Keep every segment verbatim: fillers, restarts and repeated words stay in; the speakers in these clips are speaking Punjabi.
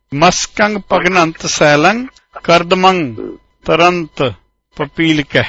ਮਸਕੰਗ ਭਗਨੰਤ ਸੈਲੰਗ ਕਰਦਮੰਗ ਤਰੰਤ ਪਪੀਲਕੈ।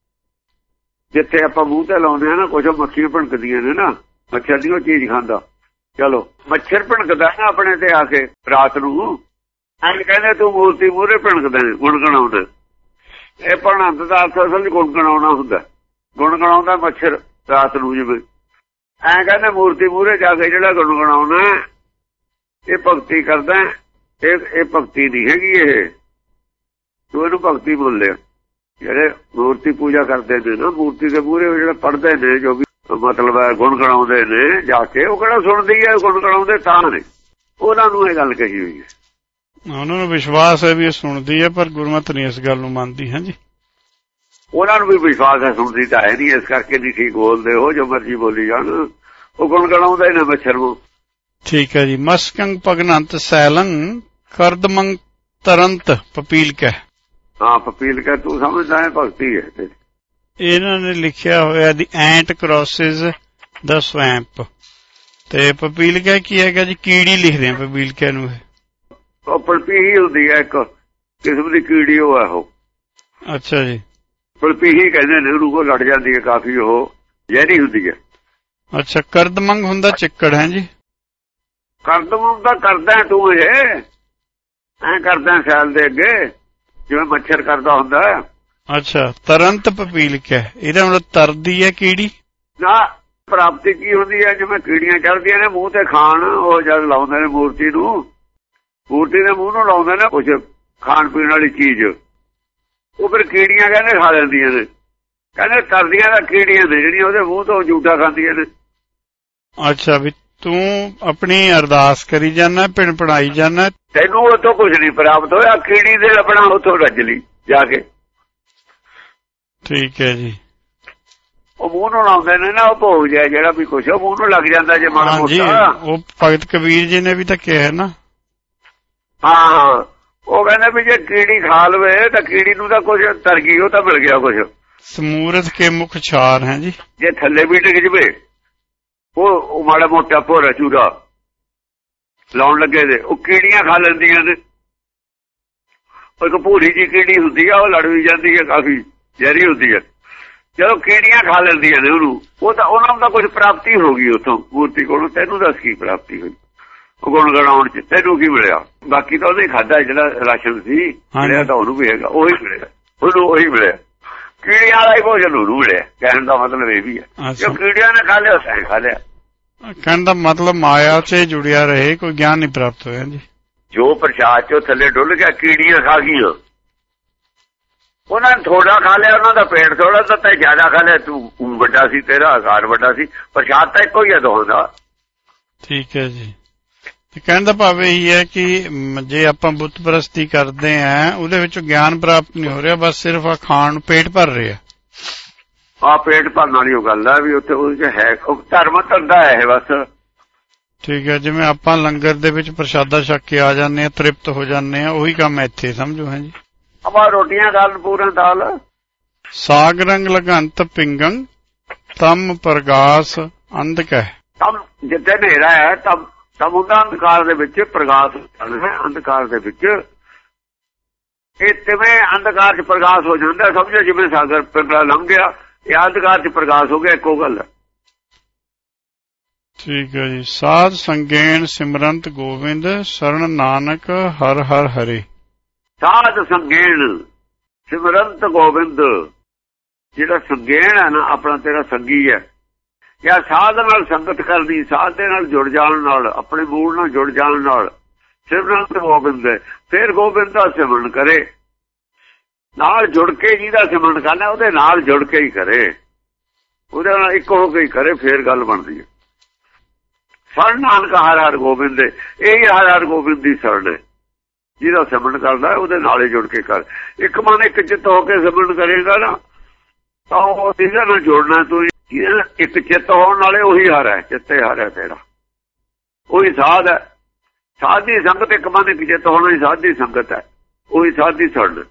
ਜਿੱਥੇ ਆਪਾਂ ਮੂੰਹ ਤੇ ਲਾਉਂਦੇ ਆ ਨਾ ਕੁਛ ਮੱਖੀਆਂ ਭਣਕਦੀਆਂ ਨੇ ਨਾ, ਮੱਛਰ ਦੀ ਉਹ ਚੀਜ਼ ਖਾਂਦਾ। ਚਲੋ ਮੱਛਰ ਭਣਕਦਾ ਨਾ ਆਪਣੇ ਤੇ ਆ ਕੇ ਰਾਤ ਨੂੰ, ਐਂ ਕਹਿੰਦੇ ਤੂੰ ਮੂਰਤੀ ਮੂਹਰੇ ਭਣਕਦਾ ਗੁਣਗਣਾਉਂਦਾ। ਇਹ ਭਣੰਤ ਦਾ ਅਰਥ ਅਸਲ ਗੁਣਗਣਾਉਣਾ ਹੁੰਦਾ, ਗੁਣਗਣਾਉਂਦਾ ਮੱਛਰ ਰਾਤ ਨੂੰ। ਜਿਵੇਂ ਐਂ ਕਹਿੰਦੇ ਮੂਰਤੀ ਮੂਹਰੇ ਜਾ ਕੇ ਜਿਹੜਾ ਗੁਣਗਣਾਉਣਾ ਇਹ ਭਗਤੀ ਕਰਦਾ, ਇਹ ਇਹ ਭਗਤੀ ਨਹੀਂ ਹੈਗੀ। ਇਹ ਤੂੰ ਇਹਨੂੰ ਭਗਤੀ ਬੋਲਿਆ। ਜਿਹੜੇ ਮੂਰਤੀ ਪੂਜਾ ਕਰਦੇ ਨੇ ਨਾ, ਮੂਰਤੀ ਦੇ ਮੂਹਰੇ ਜਿਹੜੇ ਪੜ੍ਹਦੇ ਨੇ, ਜੋ ਵੀ ਮਤਲਬ ਹੈ ਗੁਣਗਣਾਉਂਦੇ ਨੇ ਜਾ ਕੇ, ਉਹ ਕਿਹੜਾ ਸੁਣਦੀ ਹੈ, ਗੁਣਗਣਾਉਂਦੇ ਤਾਂ ਨੇ। ਉਹਨਾਂ ਨੂੰ ਇਹ ਗੱਲ ਕਹੀ ਹੋਈ ਹੈ, ਉਹਨਾਂ ਨੂੰ ਵਿਸ਼ਵਾਸ ਹੈ ਵੀ ਇਹ ਸੁਣਦੀ ਹੈ, ਪਰ ਗੁਰਮਤਿ ਨਹੀਂ ਇਸ ਗੱਲ ਨੂੰ ਮੰਨਦੀ। ਹਾਂਜੀ, ਉਹਨਾਂ ਨੂੰ ਵੀ ਵਿਸ਼ਵਾਸ ਹੈ, ਸੁਣਦੀ ਤਾਂ ਹੈ ਨਹੀਂ, ਇਸ ਕਰਕੇ ਨਹੀਂ ਠੀਕ ਬੋਲਦੇ ਹੋ, ਜੋ ਮਰਜ਼ੀ ਬੋਲੀ ਜਾਣ। ਉਹ ਗੁਣਗਣਾਉਂਦੇ ਨੇ ਮੱਛਰ ਨੂੰ। ਠੀਕ ਹੈ ਜੀ। ਮਸਕੰਗ ਭਗਨੰਤ ਸੈਲੰਗ ਕਰਦਮੰਗ ਤਰੰਤ ਪਪੀਲਕੈ। ਹਾਂ, ਪਪੀਲਕੈ ਤੂੰ ਸਮਝਦਾ ਹੈ ਭਗਤੀ ਹੈ। ਇਹਨਾਂ ਨੇ ਲਿਖਿਆ ਹੋਇਆ ਦੀ ਐਂਟ ਕ੍ਰੋਸਿਸ ਦਾ ਸਵੈਂਪ, ਤੇ ਪਪੀਲਕੈ ਕੀ ਹੈਗਾ ਜੀ? ਕੀੜੀ ਲਿਖਦੇ ਆ ਪਪੀਲਕੈ ਨੂੰ। ਉਹ ਪਲਪੀਹੀ ਹੁੰਦੀ ਹੈ, ਇੱਕ ਕਿਸਮ ਦੀ ਕੀੜੀ ਉਹ ਹੈ ਉਹ। ਅੱਛਾ ਜੀ। ਪਲਪੀਹੀ ਕਹਿੰਦੇ ਨੇ ਉਹਨੂੰ, ਕੋ ਲੜ ਜਾਂਦੀ ਹੈ ਕਾਫੀ, ਉਹ ਜ਼ਹਿਰੀ ਹੁੰਦੀ ਹੈ। ਅੱਛਾ, ਕਰਦਮੰਗ ਹੁੰਦਾ ਚਿੱਕੜ ਹੈ ਜੀ? ਕਰਦਮੰਗ ਦਾ ਕਰਦਾ ਤੂੰ, ਇਹ ਐ ਕਰਦਾ ਸੈਲ ਦੇ ਅੱਗੇ ਜਿਵੇਂ ਮੱਛਰ ਕਰਦਾ ਹੁੰਦਾ। ਅੱਛਾ, ਤਰੰਤ ਪਪੀਲਕੈ, ਇਹਦਾ ਮਤਲਬ ਤਰਦੀ ਹੈ ਕੀੜੀ ਨਾ। ਪ੍ਰਾਪਤੀ ਕੀ ਹੁੰਦੀ ਹੈ? ਜਿਵੇਂ ਕੀੜੀਆਂ ਚੜਦੀਆਂ ਨੇ ਮੂੰਹ ਤੇ ਖਾਣ, ਉਹ ਜਦ ਲਾਉਂਦੇ ਨੇ ਮੂਰਤੀ ਨੂੰ, ਮੂਰਤੀ ਦੇ ਮੂੰਹ ਨੂੰ ਲਾਉਂਦੇ ਨੇ ਕੁਛ ਖਾਣ ਪੀਣ ਵਾਲੀ ਚੀਜ਼, ਉਹ ਫਿਰ ਕੀੜੀਆਂ ਕਹਿੰਦੇ ਖਾ ਲੈਂਦੀਆਂ ਨੇ। ਕਹਿੰਦੇ ਤਰਦੀਆਂ ਤਾਂ ਕੀੜੀਆਂ ਨੇ ਜਿਹੜੀਆਂ ਉਹਦੇ ਮੂੰਹ ਤੋਂ ਜੂਠਾ ਖਾਂਦੀਆਂ ਨੇ। ਅੱਛਾ, ਵੀ ਤੂੰ ਆਪਣੀ ਅਰਦਾਸ ਕਰੀ ਜਾਨਾ, ਪਿੰਡ ਪੜਾਈ ਜਾਨਾ, ਤੈਨੂੰ ਉੱਥੋਂ ਕੁਛ ਨਹੀਂ ਪ੍ਰਾਪਤ ਹੋਇਆ, ਕੀੜੀ ਦੇ ਆਪਣਾ ਉੱਥੋਂ ਰੱਜ ਲਈ ਜਾ ਕੇ। ਠੀਕ ਹੈ ਜੀ। ਉਹ ਮੂੰਹ ਨੂੰ ਲਾਉਂਦੇ ਨੇ ਨਾ, ਉਹ ਭੋਗ ਜਾਏ ਜਿਹੜਾ ਵੀ ਕੁਛ, ਉਹ ਮੂੰਹ ਨੂੰ ਲੱਗ ਜਾਂਦਾ ਜੇ ਮਾੜਾ ਮੋਟਾ। ਉਹ ਭਗਤ ਕਬੀਰ ਜੀ ਨੇ ਵੀ ਤਾਂ ਕਿਹਾ ਨਾ। ਹਾਂ, ਉਹ ਕਹਿੰਦੇ ਵੀ ਜੇ ਕੀੜੀ ਖਾ ਲਵੇ ਤਾਂ ਕੀੜੀ ਨੂੰ ਤਾਂ ਕੁਛ ਤਰ ਗਈ, ਉਹ ਤਾਂ ਮਿਲ ਗਿਆ ਕੁਛ। ਸਮੂਰਤ ਕੇ ਮੁਖ ਛਾਰ ਹੈ ਜੀ। ਜੇ ਥੱਲੇ ਵੀ ਡਿੱਗ ਜਵੇ ਉਹ ਮਾੜਾ ਮੋਟਾ ਭੋਰਾ ਚੂਰਾ ਲਾਉਣ ਲੱਗੇ ਦੇ, ਉਹ ਕੀੜੀਆਂ ਖਾ ਲੈਂਦੀਆਂ ਨੇ। ਉਹ ਇੱਕ ਭੂਰੀ ਜੀ ਕੀੜੀ ਹੁੰਦੀ ਆ, ਉਹ ਲੜ ਵੀ ਜਾਂਦੀ ਹੈ, ਕਾਫੀ ਜ਼ਹਿਰੀ ਹੁੰਦੀ ਹੈ। ਜਦੋਂ ਕੀੜੀਆਂ ਖਾ ਲੈਂਦੀਆਂ ਨੇ ਉਹਨੂੰ, ਉਹ ਤਾਂ ਉਹਨਾਂ ਨੂੰ ਤਾਂ ਕੁਛ ਪ੍ਰਾਪਤੀ ਹੋ ਗਈ ਉੱਥੋਂ ਮੂਰਤੀ ਕੋਲੋਂ। ਤੈਨੂੰ ਦੱਸ ਕੀ ਪ੍ਰਾਪਤੀ ਹੋਈ ਉਹ ਗੁਣ ਗਣਾਉਣ ਚ? ਤੈਨੂੰ ਕੀ ਮਿਲਿਆ? ਬਾਕੀ ਤਾਂ ਉਹਨੇ ਖਾਧਾ ਜਿਹੜਾ ਰਾਸ਼ਨ ਸੀ, ਮਿਲਿਆ ਤਾਂ ਉਹਨੂੰ ਵੀ ਹੈਗਾ, ਉਹੀ ਮਿਲਿਆ ਉਹਨੂੰ, ਉਹੀ ਮਿਲਿਆ। ਕੀੜੀਆਂ ਵਾਲਾ ਹੀ ਭੋਜਨ ਉਹਨੂੰ ਮਿਲਿਆ। ਕਹਿਣ ਦਾ ਮਤਲਬ ਇਹ ਵੀ ਹੈ, ਜੋ ਕੀੜੀਆਂ ਨੇ ਖਾ ਲਿਆ ਉਸੇ ਖਾ ਲਿਆ। ਕਹਿਣ ਦਾ ਮਤਲਬ ਮਾਇਆ ਚ ਜੁੜਿਆ ਰਹੇ, ਕੋਈ ਗਿਆਨ ਨਹੀਂ ਪ੍ਰਾਪਤ ਹੋਇਆ ਜੀ। ਜੋ ਪ੍ਰਸ਼ਾਦ ਚੋਂ ਥੱਲੇ ਡੁੱਲ ਗਿਆ, ਕੀੜੀਆਂ ਖਾ ਗਈਆਂ, ਉਹਨਾਂ ਨੇ ਥੋੜਾ ਖਾ ਲਿਆ, ਉਹਨਾਂ ਦਾ ਪੇਟ ਥੋੜਾ ਤਾਂ ਤੈਂ ਜ਼ਿਆਦਾ ਖਾ ਲਿਆ। ਤੂੰ ਵੱਡਾ ਸੀ, ਤੇਰਾ ਆਕਾਰ ਵੱਡਾ ਸੀ, ਪ੍ਰਸ਼ਾਦ ਤਾਂ ਇੱਕੋ ਹੀ ਹੈ ਦੋਹਾਂ ਦਾ। ਠੀਕ ਹੈ ਜੀ। ਤੇ ਕਹਿਣ ਦਾ ਭਾਵ ਇਹੀ ਹੈ ਕਿ ਜੇ ਆਪਾਂ ਬੁੱਤ ਪ੍ਰਸਤੀ ਕਰਦੇ ਹਾਂ, ਉਹਦੇ ਵਿੱਚੋਂ ਗਿਆਨ ਪ੍ਰਾਪਤ ਨਹੀਂ ਹੋ ਰਿਹਾ, ਬਸ ਸਿਰਫ ਆ ਖਾਣ ਨੂੰ ਪੇਟ ਭਰ ਰਿਹਾ। ਆ ਪੇਟ ਭਰਨ ਵਾਲੀ ਉਹ ਗੱਲ ਹੈ ਵੀ ਉੱਥੇ ਉਹਦੇ ਚ ਹੈ ਧਰਮ ਧੰਦਾ ਹੈ ਬਸ। ਠੀਕ ਹੈ, ਜਿਵੇਂ ਆਪਾਂ ਲੰਗਰ ਦੇ ਵਿੱਚ ਪ੍ਰਸ਼ਾਦਾ ਛਕ ਕੇ ਆ ਜਾਂਦੇ ਹਾਂ, ਤ੍ਰਿਪਤ ਹੋ ਜਾਂਦੇ ਹਾਂ, ਉਹੀ ਕੰਮ ਇੱਥੇ ਸਮਝੋ। ਹੈ ਜੀ। ਆਪਾਂ ਰੋਟੀਆਂ ਗੱਲ ਪੂਰਾ ਦਾਲ ਸਾਗ ਰੰਗ ਲਗੰਤ ਪਿੰਗੰ ਤਮ ਪ੍ਰਗਾਸ ਅੰਧਕੈ। ਤਮ ਜਿੱਥੇ ਹਨੇਰਾ ਹੈ ਤਮ ਤਮ ਹੁੰਦਾ ਅੰਧਕਾਰ ਦੇ ਵਿੱਚ, ਪ੍ਰਗਾਸ ਹੈ ਅੰਧਕਾਰ ਦੇ ਵਿੱਚ। ਇਹ ਕਿਵੇਂ ਅੰਧਕਾਰ ਚ ਪ੍ਰਗਾਸ ਹੋ ਜਾਂਦਾ? ਸਮਝੋ ਜਿਵੇਂ ਸਾਗਰ ਪਿੰਗਲਾ ਲੰਘ ਗਿਆ, ਇਹ ਅੰਧਕਾਰ ਚ ਪ੍ਰਗਾਸ ਹੋ ਗਿਆ, ਇੱਕੋ ਗੱਲ ਹੈ। ਠੀਕ ਹੈ ਜੀ। ਸਾਧ ਸੰਗੇਣ ਸਿਮਰੰਤ ਗੋਬਿੰਦ ਸ਼ਰਨ ਨਾਨਕ ਹਰ ਹਰ ਹਰੇ। ਸਾਧ ਸੰਗੇਣ ਸਿਮਰੰਤ ਗੋਬਿੰਦ, ਜਿਹੜਾ ਸੰਗੇਣ ਹੈ ਨਾ ਆਪਣਾ ਤੇਰਾ ਸੰਗੀ ਹੈ, ਜਾਂ ਸਾਧ ਨਾਲ ਸੰਗਤ ਕਰਦੀ, ਸਾਧ ਦੇ ਨਾਲ ਜੁੜ ਜਾਣ ਨਾਲ, ਆਪਣੇ ਮੂਲ ਨਾਲ ਜੁੜ ਜਾਣ ਨਾਲ ਸਿਮਰੰਤ ਗੋਬਿੰਦ ਹੈ। ਫਿਰ ਗੋਬਿੰਦ ਦਾ ਸਿਮਰਨ ਕਰੇ, ਨਾਲ ਜੁੜ ਕੇ ਜਿਹਦਾ ਸਿਮਰਨ ਕਰਨਾ ਉਹਦੇ ਨਾਲ ਜੁੜ ਕੇ ਹੀ ਕਰੇ, ਉਹਦੇ ਨਾਲ ਇੱਕ ਹੋ ਕੇ ਹੀ ਕਰੇ, ਫੇਰ ਗੱਲ ਬਣਦੀ ਹੈ। ਸ਼ਰਨ ਨਾਨਕ ਹਰ ਹਰ ਗੋਬਿੰਦ, ਇਹ ਹਰ ਹਰ ਗੋਬਿੰਦ ਦੀ ਸ਼ਰਨ ਹੈ। ਜਿਹਦਾ ਸਿਮਰਨ ਕਰਦਾ ਉਹਦੇ ਨਾਲ ਹੀ ਜੁੜ ਕੇ ਕਰ। ਇੱਕ ਮਨ ਇੱਕ ਚਿੱਤ ਹੋ ਕੇ ਸਿਮਰਨ ਕਰੇਗਾ ਨਾ, ਤਾਂ ਉਹ ਜਿਹਦੇ ਨਾਲ ਜੁੜਨਾ ਤੂੰ ਇੱਕ ਚਿੱਤ ਹੋਣ ਨਾਲੇ ਉਹੀ ਹਰ ਹੈ, ਚਿੱਤੇ ਹਰ ਹੈ ਤੇਰਾ, ਉਹੀ ਸਾਧ ਹੈ। ਸਾਧ ਦੀ ਸੰਗਤ ਇੱਕ ਮਨ ਇੱਕ ਚਿੱਤ ਹੋਣਾ ਹੀ ਸਾਧ ਦੀ ਸੰਗਤ ਹੈ, ਉਹੀ ਸਾਧ ਦੀ ਸ਼ਰਨ।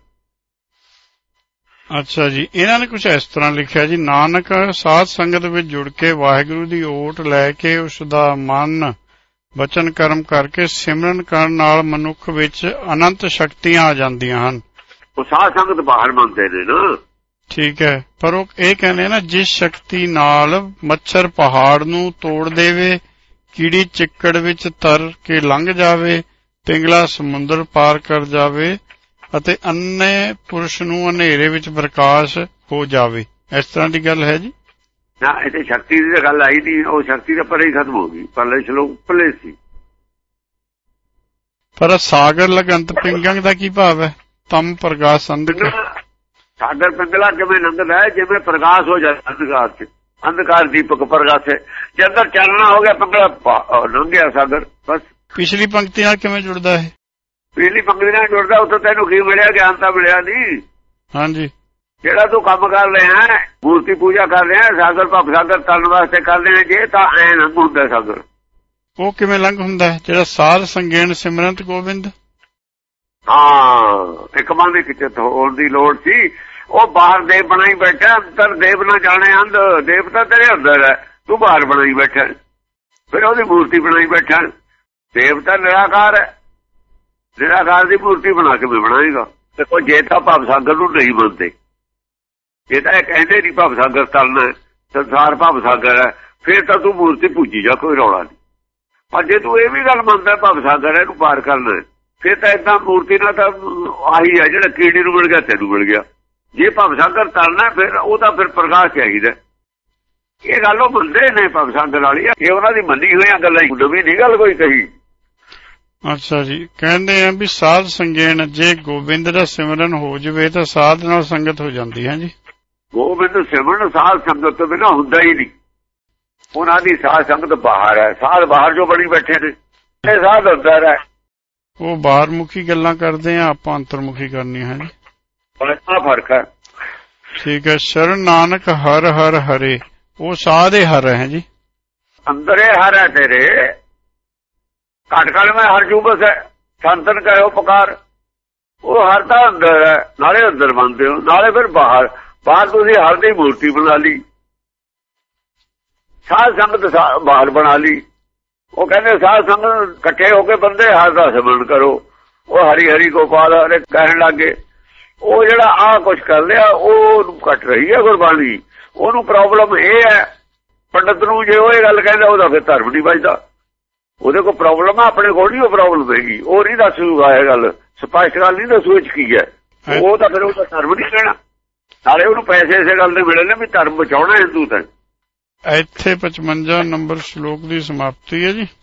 ਅੱਛਾ ਜੀ। ਇਹਨਾਂ ਨੇ ਕੁਛ ਇਸ ਤਰ੍ਹਾਂ ਲਿਖਿਆ ਜੀ, ਨਾਨਕ ਸਾਧ ਸੰਗਤ ਵਿੱਚ ਜੁੜ ਕੇ ਵਾਹਿਗੁਰੂ ਦੀ ਓਟ ਲੈ ਕੇ ਉਸ ਦਾ ਮਨ ਬਚਨ ਕਰਮ ਕਰਕੇ ਸਿਮਰਨ ਕਰਨ ਨਾਲ ਮਨੁੱਖ ਵਿੱਚ ਅਨੰਤ ਸ਼ਕਤੀਆਂ ਆ ਜਾਂਦੀਆਂ ਹਨ। ਉਹ ਸਾਧ ਸੰਗਤ ਬਾਹਰ ਮੰਨਦੇ ਨੇ ਨਾ। ਠੀਕ ਹੈ, ਪਰ ਉਹ ਇਹ ਕਹਿੰਦੇ ਨਾ ਜਿਸ ਸ਼ਕਤੀ ਨਾਲ ਮੱਛਰ ਪਹਾੜ ਨੂੰ ਤੋੜ ਦੇਵੇ, ਕੀੜੀ ਚਿੱਕੜ ਵਿੱਚ ਤਰ ਕੇ ਲੰਘ ਜਾਵੇ, ਪਿੰਗਲਾ ਸਮੁੰਦਰ ਪਾਰ ਕਰ ਜਾਵੇ ਅਤੇ ਅੰਨੇ ਪੁਰਸ਼ ਨੂੰ ਹਨੇਰੇ ਵਿੱਚ ਪ੍ਰਕਾਸ਼ ਹੋ ਜਾਵੇ, ਇਸ ਤਰ੍ਹਾਂ ਦੀ ਗੱਲ ਹੈ ਜੀ ਨਾ। ਇਹ ਤੇ ਸ਼ਕਤੀ ਦੀ ਤਾਂ ਗੱਲ ਆਈ ਨਹੀਂ, ਉਹ ਸ਼ਕਤੀ ਤਾਂ ਪਰੇ ਹੀ ਖਤਮ ਹੋ ਗਈ, ਪਰਲੇ ਸ਼ਲੋਕ ਪਰਲੇ ਸੀ। ਪਰ ਸਾਗਰ ਲਗੰਤ ਪਿੰਗਲ ਦਾ ਕੀ ਭਾਵ ਹੈ? ਤਮ ਪ੍ਰਕਾਸ਼ ਅੰਧਕਾਰ। ਸਾਗਰ ਪਿੰਗਲਾ ਕਿਵੇਂ ਲੰਘਦਾ ਹੈ? ਜਿਵੇਂ ਪ੍ਰਕਾਸ਼ ਹੋ ਜਾਏ ਅੰਧਕਾਰ ਚ, ਅੰਧਕਾਰ ਦੀਪਕ ਪ੍ਰਕਾਸ਼ ਹੈ। ਜੇ ਅੰਦਰ ਚਾਨਣਾ ਹੋ ਗਿਆ ਪਿੰਗਲਾ ਲੰਘਿਆ ਸਾਗਰ, ਬਸ। ਪਿਛਲੀ ਪੰਕਤੀ ਨਾਲ ਕਿਵੇਂ ਜੁੜਦਾ ਹੈ? ਪਿਛਲੀ ਪੰਕਤੀ ਨਾਲ ਜੁੜਦਾ, ਉੱਥੇ ਤੈਨੂੰ ਕੀ ਮਿਲਿਆ? ਗਿਆਨ ਤਾਂ ਮਿਲਿਆ ਨਹੀਂ। ਹਾਂਜੀ, ਜਿਹੜਾ ਤੂੰ ਕੰਮ ਕਰ ਰਿਹਾ ਹੈ, ਮੂਰਤੀ ਪੂਜਾ ਕਰ ਰਿਹਾ, ਸਾਗਰ ਭਵ ਸਾਗਰ ਤਰਨ ਵਾਸਤੇ ਕਰ ਰਿਹਾ, ਜੇ ਤਾਂ ਐ ਲੰਘ ਹੁੰਦਾ ਸਾਗਰ। ਉਹ ਕਿਵੇਂ ਲੰਘ ਹੁੰਦਾ? ਜਿਹੜਾ ਸਾਧ ਸੰਗੇਣ ਸਿਮਰੰਤ ਗੋਬਿੰਦ। ਹਾਂ, ਇੱਕ ਮਨ ਦੀ ਕਿਤੇ ਹੋਣ ਦੀ ਲੋੜ ਸੀ। ਉਹ ਬਾਹਰ ਦੇਵ ਬਣਾਈ ਬੈਠਾ, ਅੰਦਰ ਦੇਵ ਨਾ ਜਾਣੇ ਅੰਧ। ਦੇਵ ਤਾਂ ਤੇਰੇ ਅੰਦਰ ਹੈ, ਤੂੰ ਬਾਹਰ ਬਣਾਈ ਬੈਠਾ, ਫਿਰ ਉਹਦੀ ਮੂਰਤੀ ਬਣਾਈ ਬੈਠਾ। ਦੇਵ ਤਾਂ ਨਿਰਾਕਾਰ ਹੈ, ਨਿਰਾਕਾਰ ਦੀ ਮੂਰਤੀ ਬਣਾ ਕੇ ਵੀ ਬਣਾਏਗਾ। ਦੇਖੋ, ਜੇ ਤਾਂ ਭਵ ਸਾਗਰ ਨੂੰ ਨਹੀਂ ਮੰਨਦੇ, ਜੇ ਤਾਂ ਇਹ ਕਹਿੰਦੇ ਨਹੀਂ ਭਵ ਸਾਗਰ ਤਰਨਾ, ਸੰਸਾਰ ਭਵ ਸਾਗਰ ਹੈ, ਫਿਰ ਤਾਂ ਤੂੰ ਮੂਰਤੀ ਪੂਜੀ ਜਾ, ਕੋਈ ਰੌਲਾ ਨਹੀਂ। ਪਰ ਜੇ ਤੂੰ ਇਹ ਵੀ ਗੱਲ ਮੰਨਦਾ ਭਵ ਸਾਗਰ ਇਹਨੂੰ ਪਾਰ ਕਰਨਾ, ਫਿਰ ਤਾਂ ਏਦਾਂ ਮੂਰਤੀ ਨਾਲ ਤਾਂ ਆਹੀ ਹੈ, ਜਿਹੜਾ ਕੀੜੀ ਨੂੰ ਮਿਲ ਗਿਆ ਤੈਨੂੰ ਮਿਲ ਗਿਆ। ਜੇ ਭਵ ਸਾਗਰ ਤਰਨਾ, ਫਿਰ ਉਹ ਤਾਂ ਫਿਰ ਪ੍ਰਕਾਸ਼ ਚਾਹੀਦਾ। ਇਹ ਗੱਲ ਉਹ ਮੰਨਦੇ ਨੇ ਭਵ ਸਾਗਰ ਵਾਲੀ, ਇਹ ਉਹਨਾਂ ਦੀ ਮੰਨੀ ਹੋਈਆਂ ਗੱਲਾਂ, ਨਵੀਂ ਨਹੀਂ ਗੱਲ ਕੋਈ ਕਹੀ। ਅੱਛਾ ਜੀ, ਕਹਿੰਦੇ ਆ ਵੀ ਸਾਧ ਸੰਗੇਣ, ਜੇ ਗੋਬਿੰਦ ਦਾ ਸਿਮਰਨ ਹੋ ਜਾਵੇ ਤਾਂ ਸਾਧ ਨਾਲ ਸੰਗਤ ਹੋ ਜਾਂਦੀ ਹੈ ਜੀ। ਗੋਬਿੰਦ ਸਿਮਰਨ ਸਾਧ ਸੰਗਤ ਤੋਂ ਬਿਨਾਂ ਹੁੰਦਾ ਹੀ ਨਹੀਂ। ਉਹਨਾਂ ਦੀ ਸਾਧ ਸੰਗਤ ਬਾਹਰ ਹੈ, ਸਾਧ ਬਾਹਰ ਜੋ ਬਣੀ ਬੈਠੇ ਨੇ, ਇਹ ਸਾਧ ਅੰਦਰ ਹੈ। ਉਹ ਬਾਹਰ ਮੁਖੀ ਗੱਲਾਂ ਕਰਦੇ ਆ, ਆਪਾਂ ਅੰਤਰਮੁਖੀ ਕਰਨੀ ਹੈ ਜੀ, ਬੜਾ ਫਰਕ ਹੈ। ਠੀਕ ਹੈ। ਸ਼ਰਨ ਨਾਨਕ ਹਰ ਹਰ ਹਰੇ, ਉਹ ਸਾਧ ਦੇ ਹਰ ਹੈ ਜੀ, ਅੰਦਰੇ ਹਰ ਹੈ ਤੇਰੇ। ਘਟ ਘਟ ਮੈਂ ਹਰ ਜੂਬਸ ਹੈ, ਸੰਤਨ ਕਹਿਓ ਪੁਕਾਰ। ਉਹ ਹਰ ਤਾਂ ਅੰਦਰ ਹੈ, ਨਾਲੇ ਅੰਦਰ ਮੰਨਦੇ ਹੋ, ਨਾਲੇ ਫਿਰ ਬਾਹਰ। ਬਾਹਰ ਤੁਸੀਂ ਹਰ ਦੀ ਮੂਰਤੀ ਬਣਾ ਲਈ, ਸਾਧ ਸੰਗਤ ਬਾਹਰ ਬਣਾ ਲਈ। ਉਹ ਕਹਿੰਦੇ ਸਾਧ ਸੰਗਤ ਇਕੱਠੇ ਹੋ ਕੇ ਬੰਦੇ ਹਰ ਦਾ ਸਿਮਰਨ ਕਰੋ। ਉਹ ਹਰੀ ਹਰੀ ਗੋਪਾਲ ਹਰੇ ਕਹਿਣ ਲੱਗੇ। ਉਹ ਜਿਹੜਾ ਆਹ ਕੁਛ ਕਰ ਲਿਆ, ਉਹ ਘਟ ਰਹੀ ਹੈ ਗੁਰਬਾਣੀ। ਉਹਨੂੰ ਪ੍ਰੋਬਲਮ ਇਹ ਹੈ, ਪੰਡਤ ਨੂੰ ਜੇ ਉਹ ਇਹ ਗੱਲ ਕਹਿੰਦਾ, ਉਹਦਾ ਫਿਰ ਧਰਮ ਨਹੀਂ ਬਚਦਾ। ਉਹਦੇ ਕੋਲ ਪ੍ਰੋਬਲਮ ਆ, ਆਪਣੇ ਕੋਲ ਨਹੀਂ ਉਹ ਪ੍ਰੋਬਲਮ ਹੈਗੀ। ਉਹ ਨਹੀਂ ਦੱਸੂਗਾ ਇਹ ਗੱਲ, ਸਪਸ਼ਟ ਗੱਲ ਨਹੀਂ ਦੱਸੂ ਇਹ ਕੀ ਹੈ। ਉਹ ਤਾਂ ਫਿਰ ਉਹਦਾ ਧਰਮ ਨਹੀਂ ਕਹਿਣਾ। ਨਾਲੇ ਉਹਨੂੰ ਪੈਸੇ ਇਸੇ ਗੱਲ ਦੇ ਮਿਲੇ ਨੇ ਵੀ ਧਰਮ ਬਚਾਉਣਾ ਹਿੰਦੂ ਤਾਂ। ਇੱਥੇ ਪਚਵੰਜਾ ਨੰਬਰ ਸ਼ਲੋਕ ਦੀ ਸਮਾਪਤੀ ਹੈ ਜੀ।